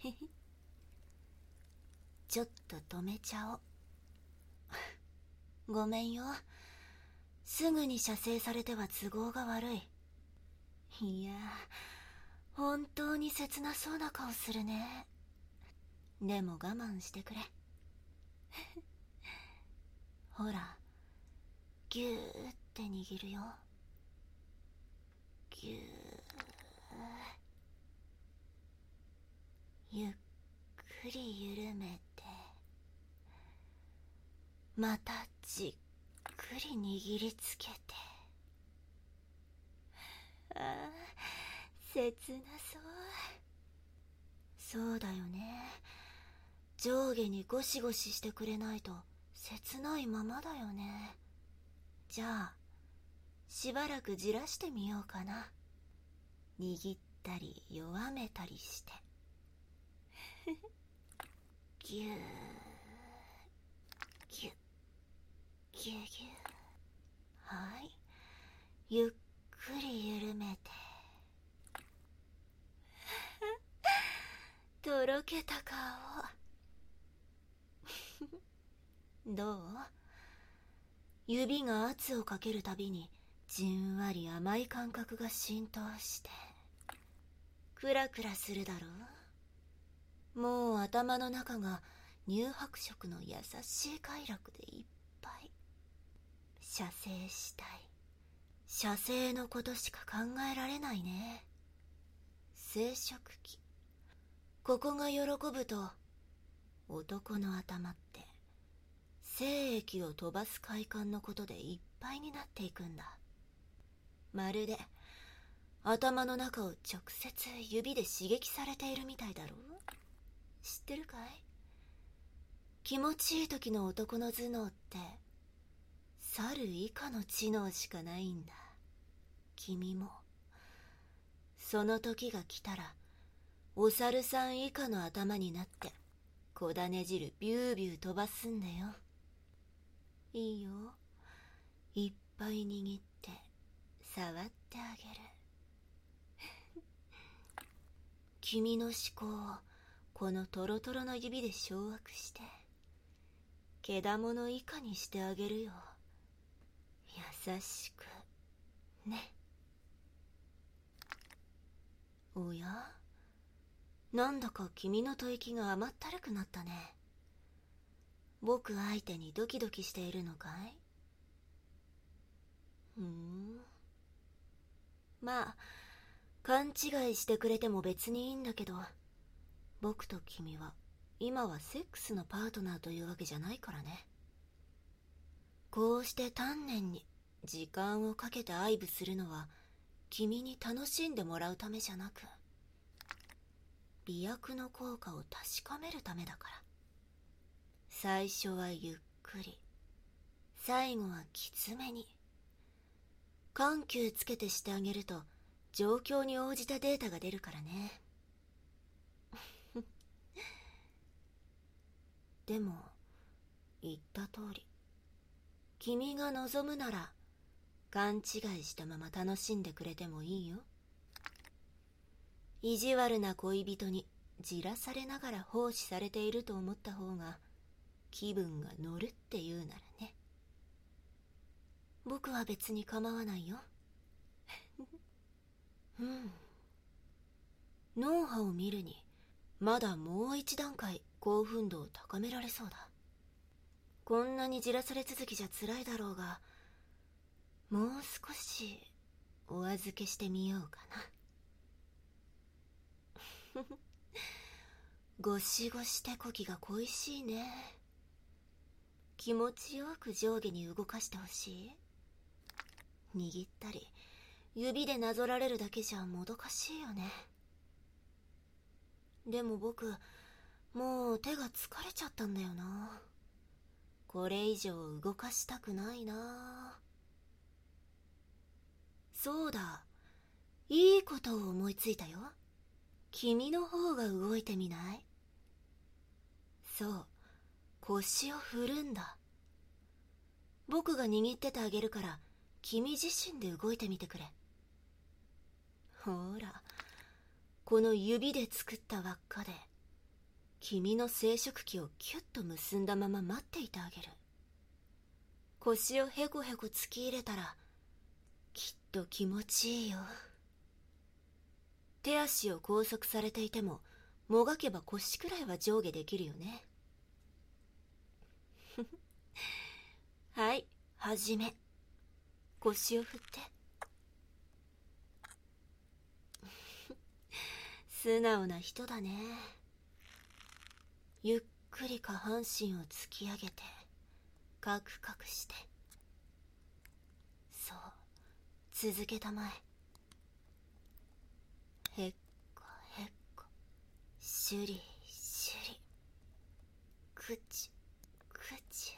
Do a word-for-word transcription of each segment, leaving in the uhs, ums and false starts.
ちょっと止めちゃおう。ごめんよ。すぐに射精されては都合が悪い。いや、本当に切なそうな顔するね。でも我慢してくれ。ほら、ぎゅーって握るよ。ぎゅー。ゆっくり緩めて、またじっくり握りつけて。ああ、切なそう。そうだよね。上下にゴシゴシしてくれないと切ないままだよね。じゃあしばらくじらしてみようかな。握ったり弱めたりして。ぎゅーぎゅぎゅぎゅ。はい、ゆっくり緩めて。とろけた顔。どう？指が圧をかけるたびにじんわり甘い感覚が浸透してクラクラするだろう。もう頭の中が乳白色の優しい快楽でいっぱい。射精したい。射精のことしか考えられないね。生殖器、ここが喜ぶと男の頭って精液を飛ばす快感のことでいっぱいになっていくんだ。まるで頭の中を直接指で刺激されているみたいだろう。知ってるかい？気持ちいい時の男の頭脳って猿以下の知能しかないんだ。君もその時が来たらお猿さん以下の頭になって小種汁ビュービュー飛ばすんだよ。いいよ、いっぱい握って触ってあげる。君の思考をこのトロトロの指で掌握してけだもの以下にしてあげるよ。優しくね。おや、なんだか君の吐息が甘ったるくなったね。僕相手にドキドキしているのかい？ふーん。まあ勘違いしてくれても別にいいんだけど、僕と君は今はセックスのパートナーというわけじゃないからね。こうして丹念に時間をかけて愛撫するのは君に楽しんでもらうためじゃなく、美薬の効果を確かめるためだから。最初はゆっくり、最後はきつめに。緩急つけてしてあげると状況に応じたデータが出るからね。でも言った通り、君が望むなら勘違いしたまま楽しんでくれてもいいよ。意地悪な恋人にじらされながら奉仕されていると思った方が気分が乗るって言うならね。僕は別に構わないよ。うん。脳波を見るにまだもう一段階興奮度を高められそうだ。こんなにじらされ続きじゃ辛いだろうが、もう少しお預けしてみようかな。ゴシゴシ手こぎが恋しいね。気持ちよく上下に動かしてほしい。握ったり指でなぞられるだけじゃもどかしいよね。でも僕もう手が疲れちゃったんだよな。これ以上動かしたくないな。そうだ、いいことを思いついたよ。君の方が動いてみない？そう、腰を振るんだ。僕が握っててあげるから君自身で動いてみてくれ。ほら、この指で作った輪っかで君の生殖器をキュッと結んだまま待っていてあげる。腰をヘコヘコ突き入れたらきっと気持ちいいよ。手足を拘束されていてももがけば腰くらいは上下できるよね。はい、はじめ。腰を振って。素直な人だね。ゆっくり下半身を突き上げてカクカクして。そう、続けたまえ。へっこへっこ、シュリシュリ、くちくち。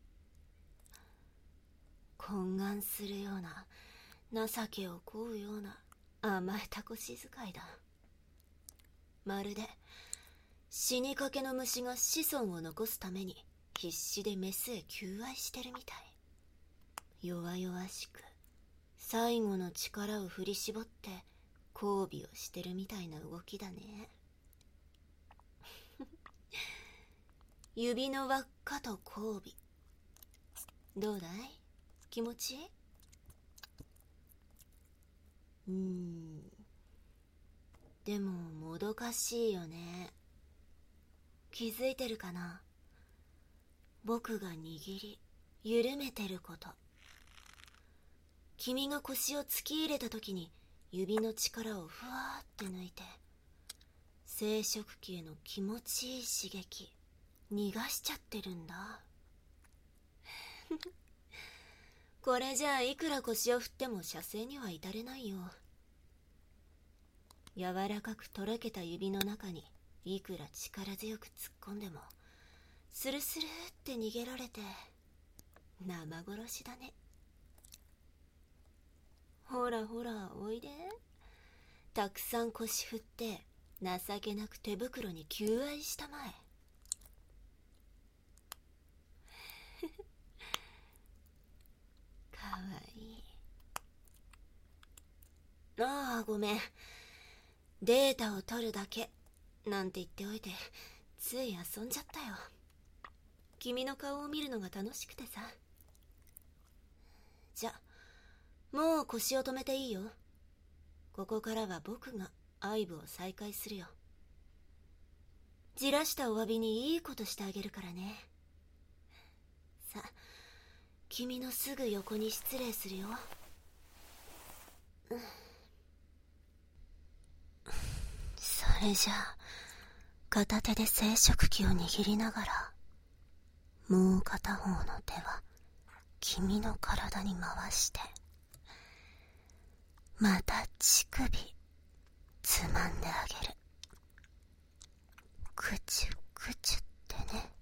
懇願するような、情けを乞うような甘えた腰使いだ。まるで死にかけの虫が子孫を残すために必死でメスへ求愛してるみたい。弱々しく最後の力を振り絞って交尾をしてるみたいな動きだね。指の輪っかと交尾、どうだい？気持ちいい？うーん、でももどかしいよね。気づいてるかな？僕が握り緩めてること。君が腰を突き入れた時に指の力をふわーって抜いて生殖器への気持ちいい刺激逃がしちゃってるんだ。これじゃあいくら腰を振っても射精には至れないよ。柔らかくとろけた指の中にいくら力強く突っ込んでもスルスルって逃げられて生殺しだね。ほらほらおいで。たくさん腰振って情けなく手袋に求愛したまえ。かわいい。ああごめん、データを取るだけなんて言っておいてつい遊んじゃったよ。君の顔を見るのが楽しくてさ。じゃ、もう腰を止めていいよ。ここからは僕が愛撫を再開するよ。じらしたお詫びにいいことしてあげるからね。さ、君のすぐ横に失礼するよ。それじゃあ片手で生殖器を握りながらもう片方の手は君の体に回してまた乳首つまんであげる。くちゅくちゅってね。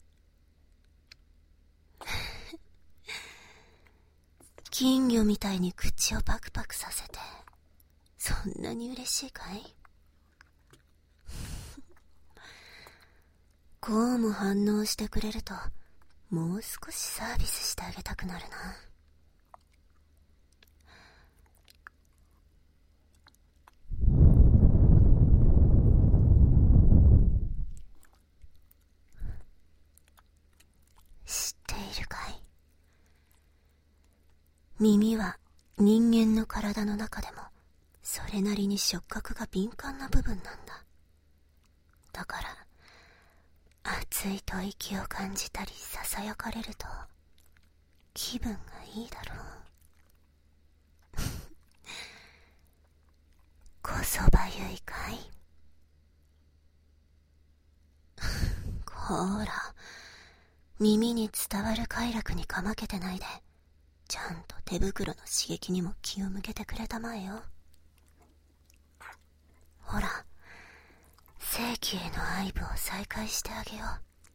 金魚みたいに口をパクパクさせてそんなに嬉しいかい？こうも反応してくれるともう少しサービスしてあげたくなるな。知っているかい？耳は人間の体の中でもそれなりに触覚が敏感な部分なんだ。だから熱い吐息を感じたりささやかれると気分がいいだろう。こそばゆいかい？ほら、耳に伝わる快楽にかまけてないでちゃんと手袋の刺激にも気を向けてくれたまえよ。ほら、性器への愛撫を再開してあげよ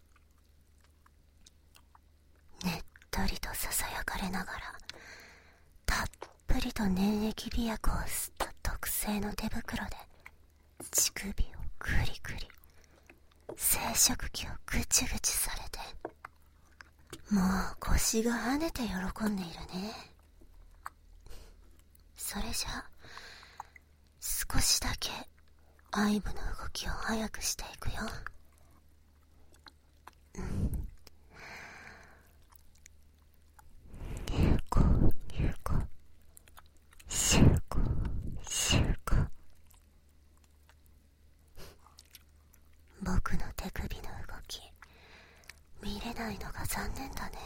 う。ねっとりとささやかれながらたっぷりと粘液美薬を吸った特製の手袋で乳首をグリグリ生殖器をぐちぐちされてもう腰が跳ねて喜んでいるね。それじゃあ少しだけ愛撫の動きを早くしていくよ。 僕の手首の動き見れないのが残念だね。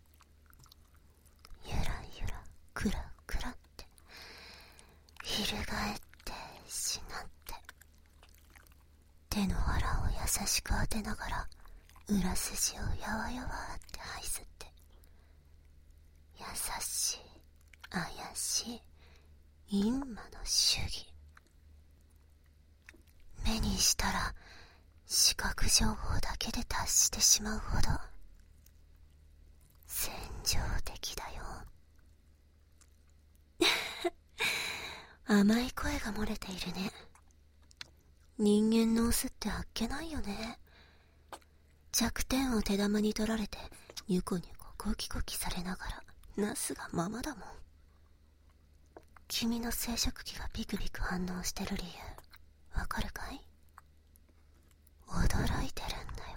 ゆらゆらくらくらって翻ってしなって、手の腹を優しく当てながら裏筋をやわやわってはいすって、優しい怪しい陰魔の主義。目にしたら視覚情報だけで達してしまうほど戦場的だよ。甘い声が漏れているね。人間のオスってあっけないよね。弱点を手玉に取られてニュコニュココキコキされながらなすがままだもん。君の生殖器がビクビク反応してる理由わかるかい？驚いてるんだよ。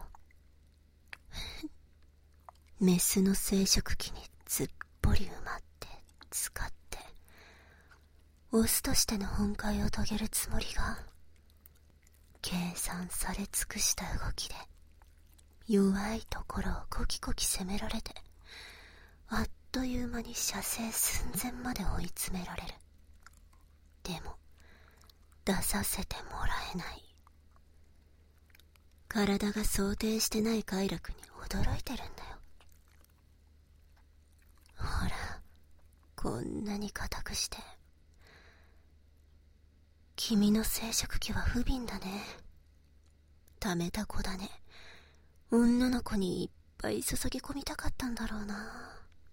メスの生殖器にずっぽり埋まって使ってオスとしての本懐を遂げるつもりが、計算され尽くした動きで弱いところをコキコキ攻められて、あっという間に射精寸前まで追い詰められる。でも出させてもらえない。体が想定してない快楽に驚いてるんだよ。ほら、こんなに硬くして。君の生殖器は不憫だね。溜めた子だね。女の子にいっぱい注ぎ込みたかったんだろうな。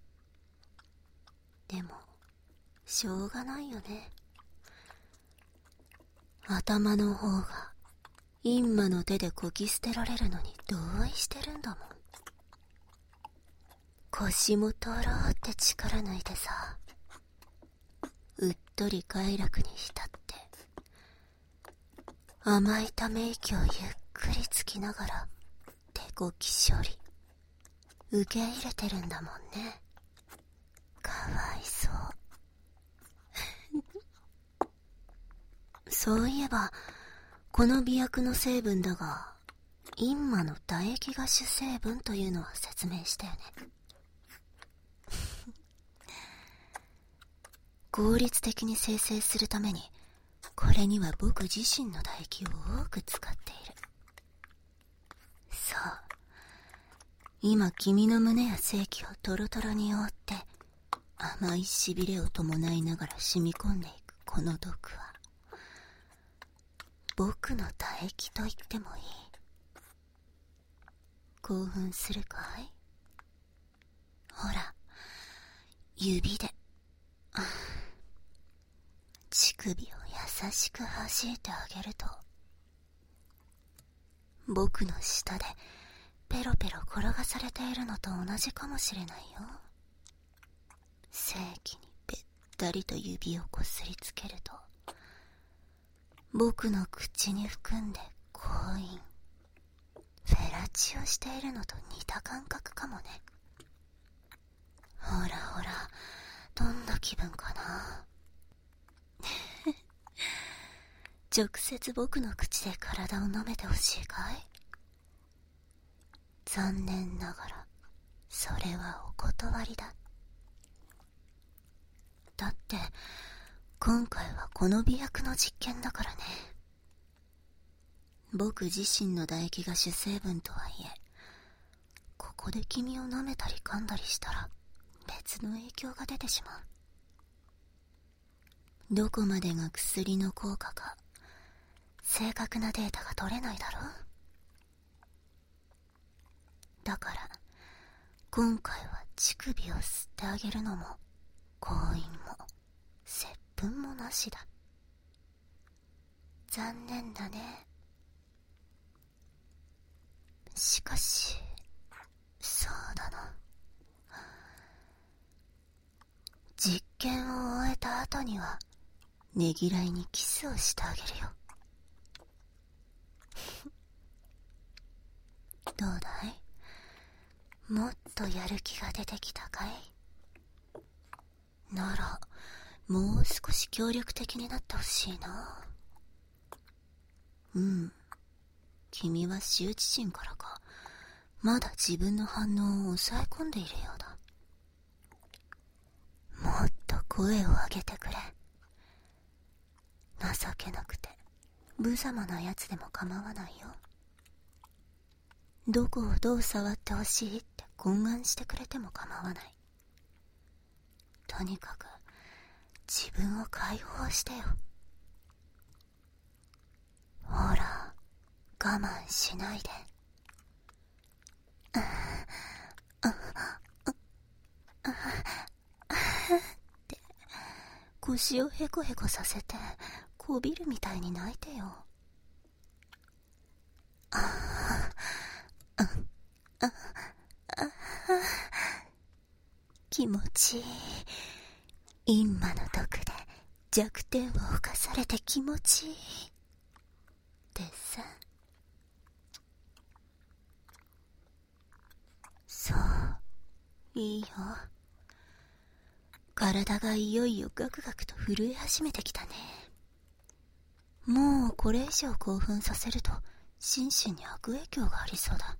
でもしょうがないよね。頭の方が陰魔の手でこき捨てられるのに同意してるんだもん。腰もとろーって力抜いてさ、うっとり快楽に浸って甘いため息をゆっくりつきながら手こき処理受け入れてるんだもんね。かわいそう。そういえばこの媚薬の成分だが、陰魔の唾液が主成分というのは説明したよね。効率的に生成するためにこれには僕自身の唾液を多く使っている。そう、今君の胸や性器をトロトロに覆って甘いしびれを伴いながら染み込んでいくこの毒は僕の唾液と言ってもいい。興奮するかい？ほら、指で乳首を優しく弾いてあげると、僕の下でペロペロ転がされているのと同じかもしれないよ。性器にべったりと指をこすりつけると、僕の口に含んで行為フェラチオしているのと似た感覚かもね。ほらほら、どんな気分かな。直接僕の口で体を舐めてほしいかい？残念ながらそれはお断りだ。だって今回はこの媚薬の実験だからね。僕自身の唾液が主成分とはいえ、ここで君を舐めたり噛んだりしたら別の影響が出てしまう。どこまでが薬の効果か正確なデータが取れないだろう。だから今回は乳首を吸ってあげるのも行為も接吻もなしだ。残念だね。しかしそうだな、実験を終えた後にはねぎらいにキスをしてあげるよ。どうだい？もっとやる気が出てきたかい？ならもう少し協力的になってほしいな。うん、 君は羞恥心からか、まだ自分の反応を抑え込んでいるようだ。もっと声を上げてくれ。情けなくて無様なやつでも構わないよ。どこをどう触ってほしいって懇願してくれても構わない。とにかく自分を解放してよ。ほら、我慢しないで。って腰をヘコヘコさせてこびるみたいに泣いてよ。ああ、ああ、気持ちいい。陰魔の毒で弱点を侵されて気持ちいいでさ。そう、いいよ。体がいよいよガクガクと震え始めてきたね。もうこれ以上興奮させると心身に悪影響がありそうだ。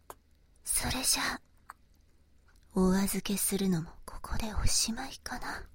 それじゃあお預けするのもここでおしまいかな。